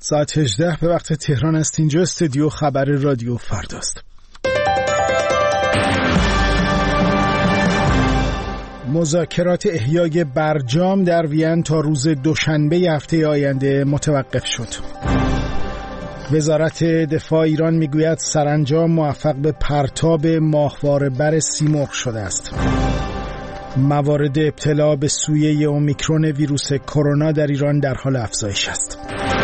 ساعت 18 به وقت تهران است. اینجا استودیو خبر رادیو فرداست. مذاکرات احیای برجام در وین تا روز دوشنبه هفته آینده متوقف شد. وزارت دفاع ایران میگوید سرانجام موفق به پرتاب ماهواره بر سیمرغ شده است. موارد ابتلا به سویه اومیکرون ویروس کرونا در ایران در حال افزایش است.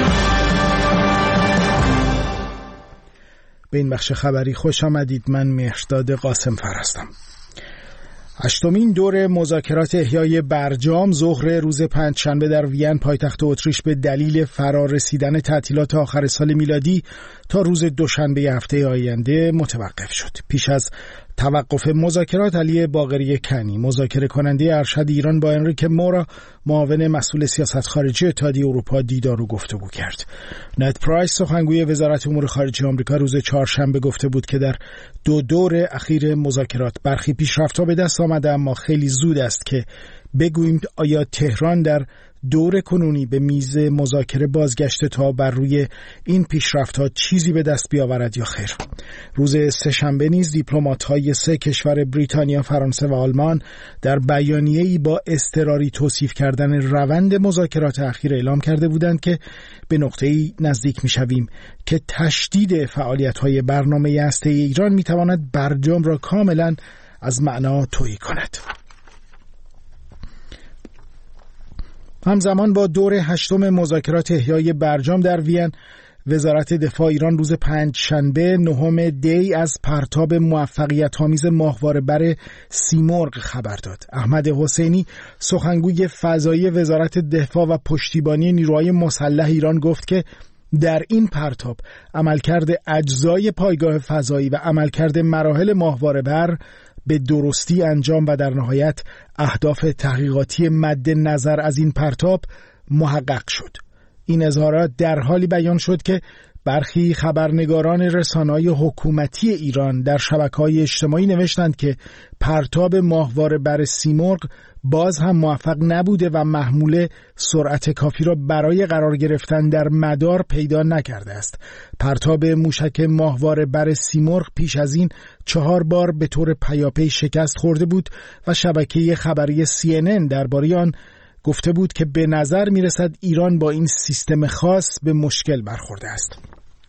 به این بخش خبری خوش آمدید. من مهرداد قاسمفر هستم. 8مین دور مذاکرات احیای برجام ظهر روز پنجشنبه در وین پایتخت اتریش به دلیل فرارسیدن تعطیلات آخر سال میلادی تا روز دوشنبه هفته آینده متوقف شد. پیش از توقف مذاکرات علی باقری کنی، مذاکره کننده ارشد ایران با انریک مورا، معاون مسئول سیاست خارجی اتحادیه اروپا، دیدار و گفتگو کرد. نت پرایس، سخنگوی وزارت امور خارجه آمریکا، روز چهارشنبه گفته بود که در دو دور اخیر مذاکرات برخی پیشرفت‌ها به دست آمده، اما خیلی زود است که بگوییم آیا تهران در دور کنونی به میز مذاکره بازگشته تا بر روی این پیشرفت‌ها چیزی به دست بیاورد یا خیر. روز سه‌شنبه نیز دیپلمات‌های سه کشور بریتانیا، فرانسه و آلمان در بیانیه‌ای با اضطراری توصیف کردن روند مذاکرات اخیر اعلام کرده بودند که به نقطه‌ای نزدیک می‌شویم که تشدید فعالیت‌های برنامه هسته‌ای ایران می‌تواند برجام را کاملاً از معنا تهی کند. همزمان با دور 8م مذاکرات احیای برجام در وین، وزارت دفاع ایران روز پنجشنبه 9 دی از پرتاب موفقیت‌آمیز ماهواره بر سیمرغ خبر داد. احمد حسینی، سخنگوی فضایی وزارت دفاع و پشتیبانی نیروهای مسلح ایران، گفت که در این پرتاب عملکرد اجزای پایگاه فضایی و عملکرد مراحل ماهواره بر به درستی انجام و در نهایت اهداف تحقیقاتی مد نظر از این پرتاب محقق شد. این اظهارات در حالی بیان شد که برخی خبرنگاران رسانه‌های حکومتی ایران در شبکه‌های اجتماعی نوشتند که پرتاب ماهواره بر سیمرغ باز هم موفق نبوده و محموله سرعت کافی را برای قرار گرفتن در مدار پیدا نکرده است. پرتاب موشک ماهواره بر سیمرغ پیش از این 4 بار به طور پیاپی شکست خورده بود و شبکه خبری CNN درباره آن گفته بود که به نظر می رسد ایران با این سیستم خاص به مشکل برخورده است.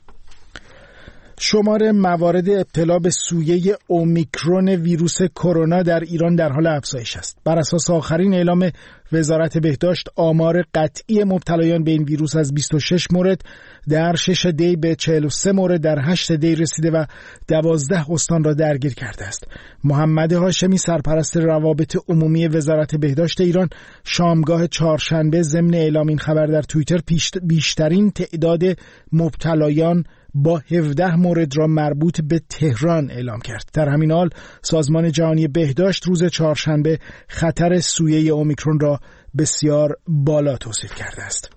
شمار موارد ابتلا به سویه اومیکرون ویروس کرونا در ایران در حال افزایش است. بر اساس آخرین اعلام وزارت بهداشت، آمار قطعی مبتلایان به این ویروس از 26 مورد در 6 دی به 43 مورد در 8 دی رسیده و 12 استان را درگیر کرده است. محمد هاشمی، سرپرست روابط عمومی وزارت بهداشت ایران، شامگاه چهارشنبه ضمن اعلام این خبر در توییتر بیشترین تعداد مبتلایان با 17 مورد را مربوط به تهران اعلام کرد. در همین حال سازمان جهانی بهداشت روز چهارشنبه خطر سویه اومیکرون را بسیار بالا توصیف کرده است.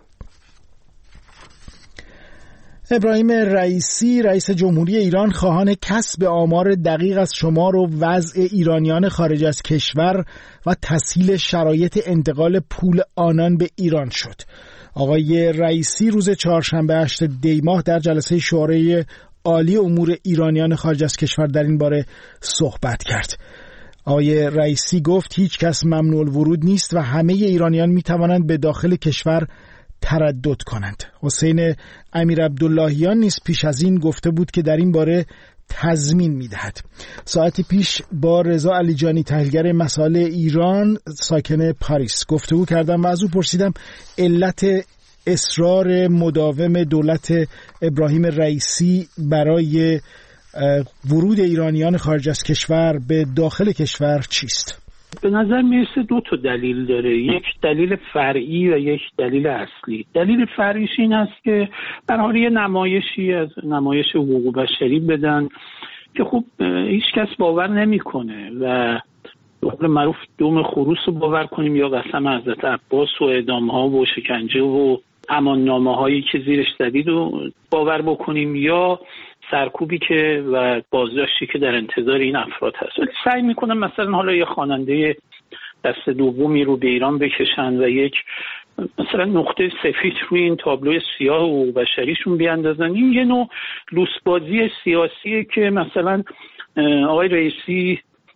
ابراهیم رئیسی، رئیس جمهوری ایران، خواهان کسب آمار دقیق از شمار و وضع ایرانیان خارج از کشور و تسهیل شرایط انتقال پول آنان به ایران شد. آقای رئیسی روز چهارشنبه 8 دی ماه در جلسه شورای عالی امور ایرانیان خارج از کشور در این باره صحبت کرد. آقای رئیسی گفت هیچ کس ممنوع الورود نیست و همه ایرانیان می توانند به داخل کشور تردد کنند. حسین امیر عبداللهیان نیز پیش از این گفته بود که در این باره تضمین می‌دهد. ساعتی پیش با رضا علیجانی، تحلیلگر مسائل ایران ساکن پاریس، گفتگو کردم و از او پرسیدم علت اصرار مداوم دولت ابراهیم رئیسی برای ورود ایرانیان خارج از کشور به داخل کشور چیست؟ به نظر میرسه 2 دلیل داره. یک دلیل فرعی و یک دلیل اصلی. دلیل فرعیش این است که در حال یه نمایشی از نمایش حقوق بشری بدن که خب هیچ کس باور نمیکنه و به قول معروف دوم خروس رو باور کنیم یا قسم حضرت عباس و اعدام‌ها و شکنجه و امان‌نامه‌هایی که زیرش زدید رو باور بکنیم یا سرکوبی که و بازداشتی که در انتظار این افراد هست. ولی سعی میکنم مثلا حالا یه خواننده دست دومی رو به ایران بکشن و یک مثلا نقطه سفید روی این تابلوی سیاه حقوق بشریشون بیاندازن. این یه نوع لوسبازی سیاسیه که مثلا آقای رئیسی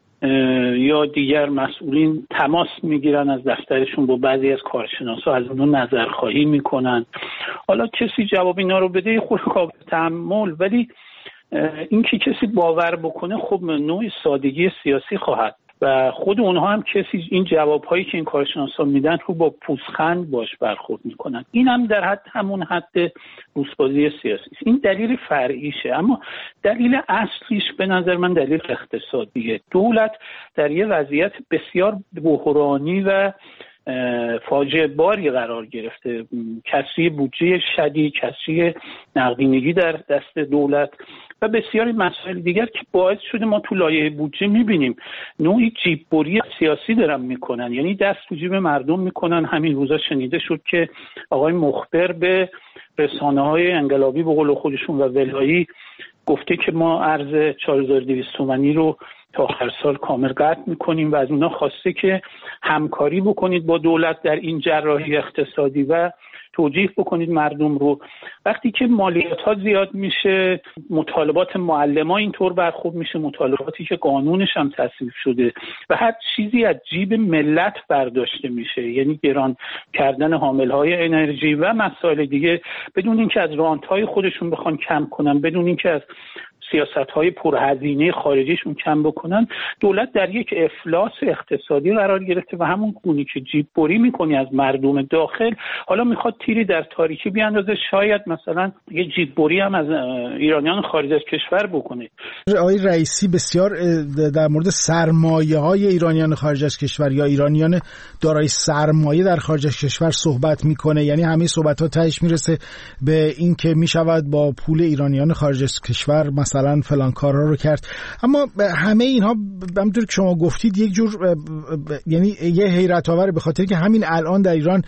یا دیگر مسئولین تماس میگیرن از دفترشون با بعضی از کارشناسا، از اونها نظرخواهی میکنن. حالا کسی جواب اینا رو بده خود قابل تحمل، ولی این که کسی باور بکنه خب نوع سادگی سیاسی خواهد و خود اونها هم کسی این جوابهایی که این کارشناسا میدن رو با پوزخند باش برخورد میکنن. این هم در همون حد لوسبازی سیاسی است. این دلیل فرعیشه، اما دلیل اصلیش به نظر من دلیل اقتصادیه. دولت در یه وضعیت بسیار بحرانی و فاجعه باری قرار گرفته. کسری بودجه شدید، کسری نقدینگی در دست دولت و بسیاری مسائل دیگر که باعث شده ما تو لایحه بودجه میبینیم نوعی جیببری سیاسی دارن میکنن، یعنی دست تو جیب مردم میکنن. همین روزا شنیده شد که آقای مخبر به رسانه‌های انقلابی به قول خودشون و ولایی گفته که ما ارز 4200 تومانی رو تا آخر سال کامل قطع میکنیم و از اونا خواسته که همکاری بکنید با دولت در این جراحی اقتصادی و توجیه بکنید مردم رو. وقتی که مالیات ها زیاد میشه، مطالبات معلما اینطور برخورد میشه، مطالباتی که قانونش هم تصویب شده و هر چیزی از جیب ملت برداشته میشه، یعنی گران کردن حامل های انرژی و مسائل دیگه، بدون اینکه از رانت های خودشون بخوان کم کنن، بدون اینکه از سیاست‌های پرهزینه خارجیشون کم بکنن، دولت در یک افلاس اقتصادی قرار گرفته و همون گونی که جیببری میکنی از مردم داخل، حالا میخواد تیری در تاریکی بیاندازه. شاید مثلا یه جیببری هم از ایرانیان خارج از کشور بکنه. آقای رئیسی بسیار در مورد سرمایه‌های ایرانیان خارج از کشور یا ایرانیان دارای سرمایه در خارج از کشور صحبت میکنه، یعنی همه صحبت‌ها تهش میرسه به این که میشود با پول ایرانیان خارج از کشور مثلا فلان کارا رو کرد. اما همه اینها همونطور که شما گفتید یک جور یعنی یه حیرت آوره، به خاطر که همین الان در ایران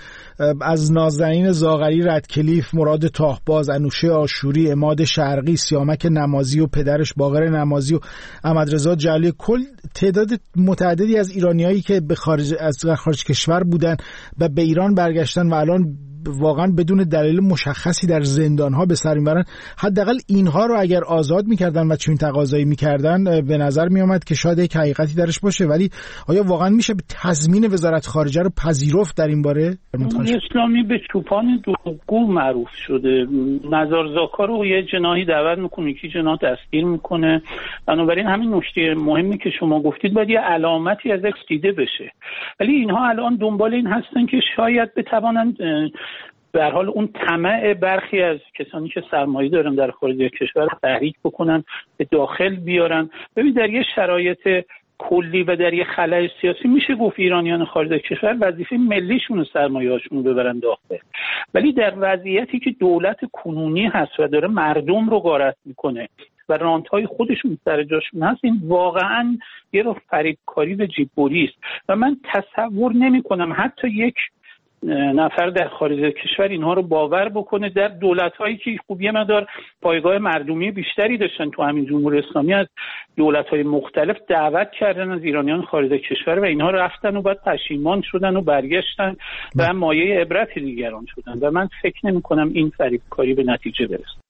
از نازنین زاغری ردکلیف، مراد تاهباز، انوشه آشوری، عماد شرقی، سیامک نمازی و پدرش باقر نمازی و احمدرضا جلالی، کل تعداد متعددی از ایرانیایی که به خارج کشور بودن و به ایران برگشتن و الان واقعا بدون دلیل مشخصی در زندان‌ها به سر میبرن، حداقل اینها رو اگر آزاد میکردن و چون تقاضایی میکردن به نظر میامد که شاید یک حقیقتی درش باشه. ولی آیا واقعا میشه به تضمین وزارت خارجه رو پذیرفت در این باره؟ اسلامی به چوپان دروغگو معروف شده. نزارزاکا رو یه جناحی دعوت میکنه، یکی جناح دستگیر میکنه. بنابراین همین نکته مهمی که شما گفتید باید یه علامتی ازش دیده بشه. ولی اینها الان دنبال این هستن که شاید بتوانند به هر حال اون طمع برخی از کسانی که سرمایه دارن در خارج کشور تحریک بکنن، به داخل بیارن. ببین در یه شرایط کلی و در یه خلأ سیاسی میشه گفت ایرانیان خارج از کشور وظیفه ملیشون سرمایه‌هاشون رو ببرن داخل، ولی در وضعیتی که دولت کنونی هست و داره مردم رو غارت میکنه و رانت‌های خودشون سر جاشون هست، این واقعاً یه رو فریبکاری و جیببری است و من تصور نمی‌کنم حتی یک نفر در خارج کشور اینها رو باور بکنه. در دولت‌هایی که خوبیه مدار پایگاه مردمی بیشتری داشتن تو همین جمهوری اسلامی، از دولت‌های مختلف دعوت کردن از ایرانیان خارج کشور و اینها رفتن و بعد پشیمان شدن و برگشتن و مایه عبرت دیگران شدن و من فکر نمی‌کنم این فریبکاری به نتیجه برسه.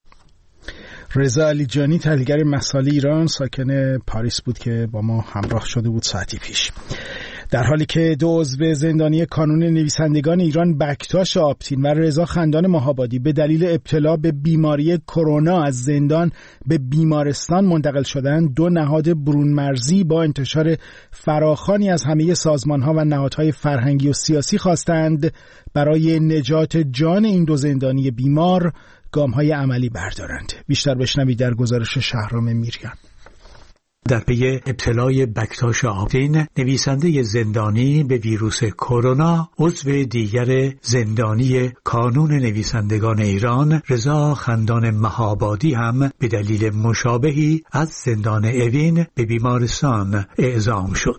رضا علیجانی، تحلیلگر مسائل ایران، ساکن پاریس بود که با ما همراه شده بود ساعتی پیش. در حالی که دو عضو زندانی کانون نویسندگان ایران بکتاش آپتین و رضا خندان ماهآبادی به دلیل ابتلا به بیماری کرونا از زندان به بیمارستان منتقل شدند، دو نهاد برونمرزی با انتشار فراخوانی از همه سازمان‌ها و نهادهای فرهنگی و سیاسی خواستند برای نجات جان این دو زندانی بیمار گام‌های عملی بردارند. بیشتر بشنوید در گزارش شهرام میریان. در پی ابتلای بکتاش آپتین، نویسنده زندانی به ویروس کرونا، عضو دیگر زندانی کانون نویسندگان ایران رضا خندان ماهآبادی هم به دلیل مشابهی از زندان اوین به بیمارستان اعزام شد.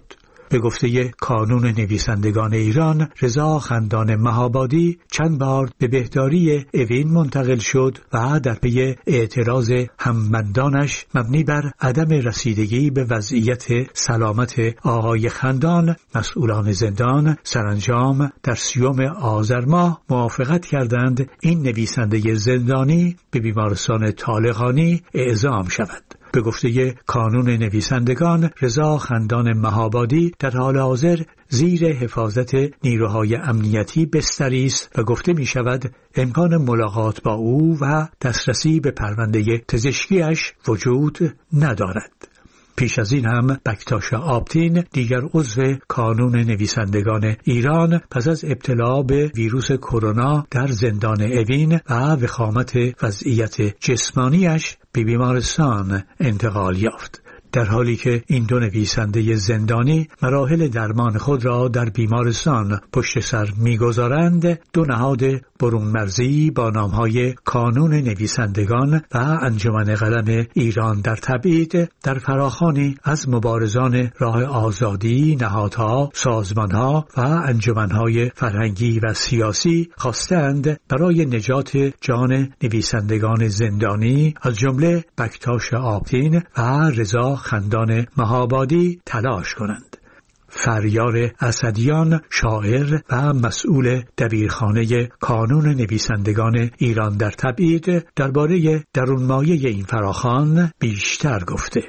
به گفته کانون نویسندگان ایران، رضا خندان مهابادی چند بار به بهداری اوین منتقل شد و در پی اعتراض همبندانش مبنی بر عدم رسیدگی به وضعیت سلامت آقای خندان، مسئولان زندان سرانجام در 30 آذر ماه موافقت کردند این نویسنده زندانی به بیمارستان طالقانی اعزام شود. به گفته کانون نویسندگان، رضا خندان مهابادی در حال حاضر زیر حفاظت نیروهای امنیتی بستری است و گفته می شود امکان ملاقات با او و دسترسی به پرونده پزشکیش وجود ندارد. پیش از این هم بکتاش آبتین، دیگر عضو کانون نویسندگان ایران، پس از ابتلا به ویروس کرونا در زندان اوین و وخامت وضعیت جسمانیش به بیمارستان انتقال یافت. در حالی که این دو نویسنده زندانی مراحل درمان خود را در بیمارستان پشت سر می‌گذارند، دو نهاد برون مرزی با نام‌های کانون نویسندگان و انجمن قلم ایران در تبعید در فراخوانی از مبارزان راه آزادی، نهادها، سازمانها و انجمنهای فرهنگی و سیاسی خواستند برای نجات جان نویسندگان زندانی از جمله بکتاش آبتین و رضا خندان مهابادی تلاش کنند. فریار اسدیان، شاعر و مسئول دبیرخانه کانون نویسندگان ایران در تبعید، درباره درونمایه این فراخوان بیشتر گفته.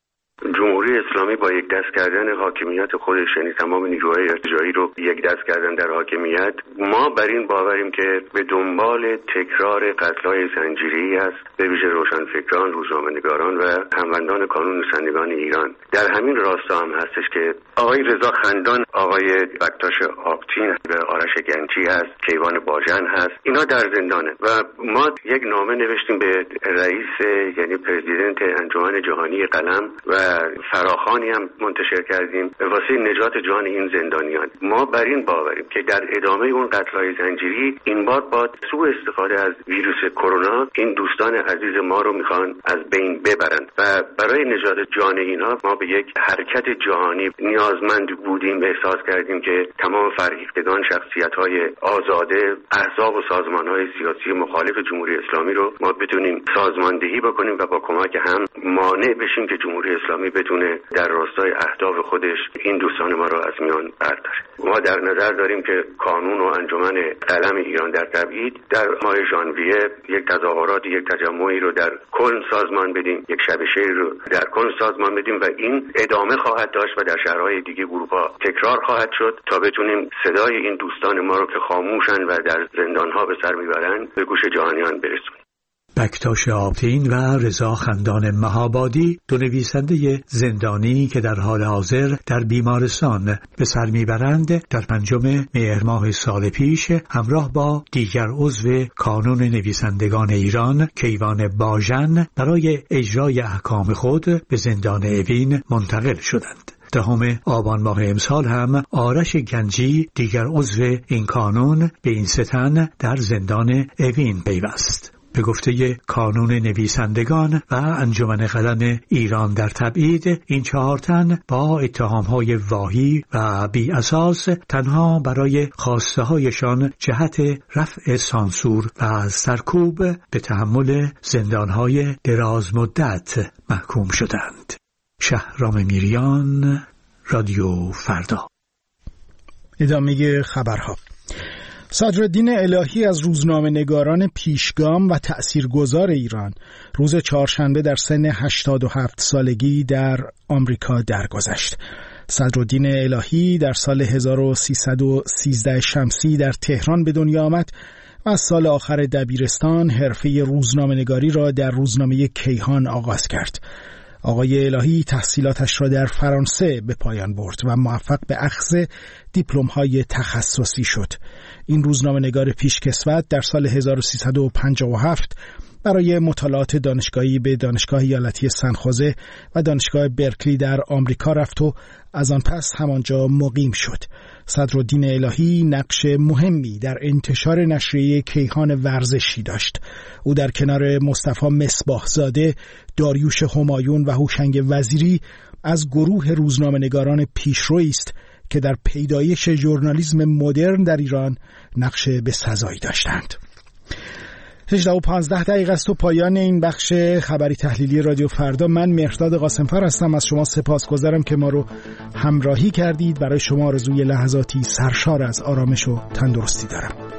جمهوری اسلامی با یک دست کردن حاکمیت خودش، یعنی تمام نیروهای ارتجاعی رو یک دست کردن در حاکمیت، ما بر این باوریم که به دنبال تکرار قتل‌های زنجیری است، به ویژه روشنفکران، روزنامه‌نگاران و هموندان کانون نویسندگان ایران. در همین راستا هم هستش که آقای رضا خندان، آقای بکتاش آبتین و آرش گنجی هست، کیوان باژن هست، اینا در زندانه و ما یک نامه نوشتیم به رئیس، یعنی پرزیدنت انجمن جهانی قلم و فراخوانی هم منتشر کردیم واسه نجات جان این زندانیان. ما بر این باوریم که در ادامه اون قتل‌های زنجیری این بار با سوء استفاده از ویروس کرونا این دوستان عزیز ما رو میخوان از بین ببرند و برای نجات جان اینا ما به یک حرکت جهانی نیازمند بودیم. احساس کردیم که تمام فرهیختگان، شخصیت‌های آزاده، احزاب و سازمان‌های سیاسی مخالف جمهوری اسلامی رو ما بتونیم سازماندهی بکنیم و با کمک هم مانع بشیم که جمهوری اسلامی بتونه در راستای اهداف خودش این دوستان ما رو از میان برداره. ما در نظر داریم که کانون و انجمن قلم ایران در تبعید در ماه ژانویه یک تظاهرات، یک تجمعی رو در کلن سازمان بدیم، یک شب شعر رو در کلن سازمان بدیم و این ادامه خواهد داشت و در شهرهای دیگه گروه‌ها تکرار خواهد شد تا بتونیم صدای این دوستان ما رو که خاموشن و در زندان‌ها به سر میبرن به گوش جهانیان برسونیم. بکتاش آبتین و رضا خندان مهابادی، دو نویسنده زندانی که در حال حاضر در بیمارستان به سر میبرند، در 5 مهر ماه سال پیش همراه با دیگر عضو کانون نویسندگان ایران، کیوان باژن، برای اجرای احکام خود به زندان اوین منتقل شدند. 10 آبان ماه امسال هم آرش گنجی، دیگر عضو این کانون، به این ستن در زندان اوین پیوست. به گفته کانون نویسندگان و انجمن قلم ایران در تبعید، این 4 تن با اتهام‌های واهی و بی اساس تنها برای خواسته‌هایشان جهت رفع سانسور و سرکوب به تحمل زندان‌های دراز مدت محکوم شدند. شهرام میریان، رادیو فردا. ادامه خبرها. صدرالدین الهی از روزنامه‌نگاران پیشگام و تأثیرگذار ایران روز چهارشنبه در سن 87 سالگی در آمریکا درگذشت. صدرالدین الهی در سال 1313 شمسی در تهران به دنیا آمد و از سال آخر دبیرستان حرفه روزنامه‌نگاری را در روزنامه کیهان آغاز کرد. آقای الهی تحصیلاتش را در فرانسه به پایان برد و موفق به اخذ دیپلم‌های تخصصی شد. این روزنامه‌نگار پیشکسوت در سال 1357 برای مطالعات دانشگاهی به دانشگاه ایالتی سن‌خوزه و دانشگاه برکلی در آمریکا رفت و از آن پس همانجا مقیم شد. صدرالدین الهی نقش مهمی در انتشار نشریه کیهان ورزشی داشت. او در کنار مصطفی مصباح زاده، داریوش همایون و هوشنگ وزیری از گروه روزنامه‌نگاران پیشرویی است که در پیدایش ژورنالیسم مدرن در ایران نقش بسزایی داشتند. 18:15 است و پایان این بخش خبری تحلیلی رادیو فردا. من مهرداد قاسمفر هستم. از شما سپاسگزارم که ما رو همراهی کردید. برای شما آرزوی لحظاتی سرشار از آرامش و تندرستی دارم.